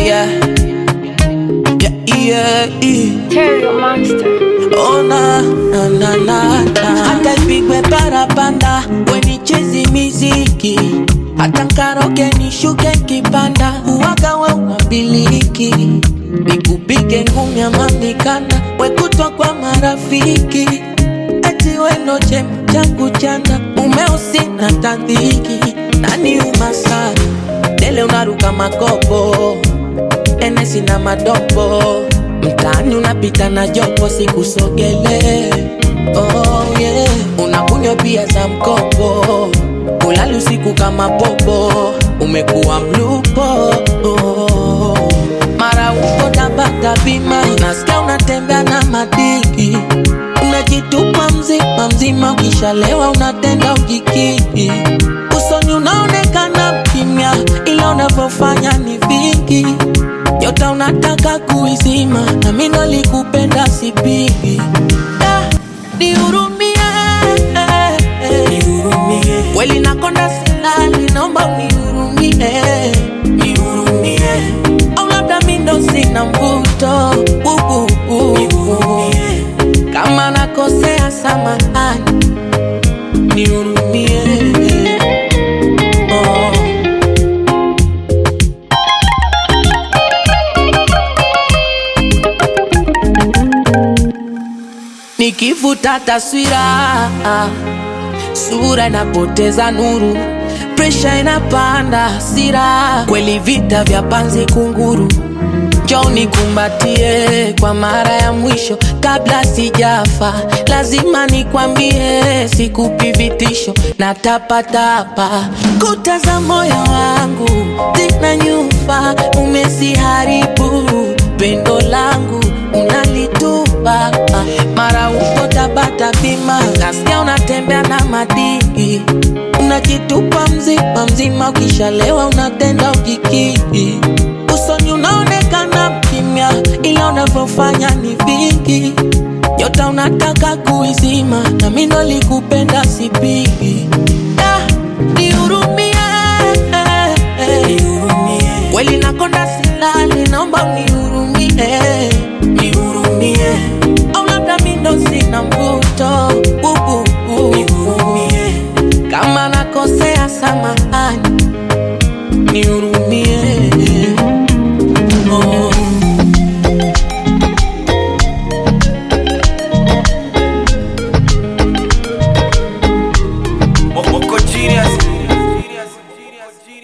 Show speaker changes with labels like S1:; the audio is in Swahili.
S1: Yeah, yeah, yeah, yeah.
S2: Terry Monster.
S1: Oh na na na na na. Hata ipigwe parapanda wenichezi miziki, hata nkaroge nishuke kipanda uwaga we unabiliki, nikupige ngumi ama mikanda wekutwa kwa marafiki, eti weno chema changu chanda umeusi na tandhiki. Nani umasari dele unaruka makopo enesi na madopo, mtaani unapita na jopo sikusogele. Oh yeah, unakunywa pia za mkopo, kulali usiku kama popo, umekuwa mlupo. Oh, mara uko tabata bima, nasikia unatembea na madiki, unajitupa mzima mzima, ukishalewa unatenda ujikiki, usoni unaonekana kimya, ila unavyofanya ni vingi. Yota unataka kuizima, na mimi nalikupenda sipigi. Nihurumie, nihurumie, kweli nakonda silali, naomba unihurumie, nihurumie, au labda mimi ndo sina mvuto, nihurumie, kama nakosea samahani, nihurumie. Nikivuta taswira, sura inapoteza nuru, pressure inapanda hasira, kweli vita vya panzi kunguru. Njoo nikumbatie kwa mara ya mwisho kabla sijafa, lazima nikwambie sikupi vitisho na tapatapa. Kuta za moyo wangu zina nyufa, umesiharibu pendo langu unalitupa. Mara uko tabata bima, nasikia unatembea na madiki, unajitupa mzima mzima, ukishalewa unatenda ujikiki, usoni unaonekana kimya, ila unavyofanya ni vingi. Yota unataka kuizima, na mimi ndo nilikupenda sipigi. Nihurumie, nihurumie, kweli nakonda silali, naomba unihurumie, nihurumie, au labda mimi ndo sina mvuto, nihurumie, kama nakosea samahani, nihurumie.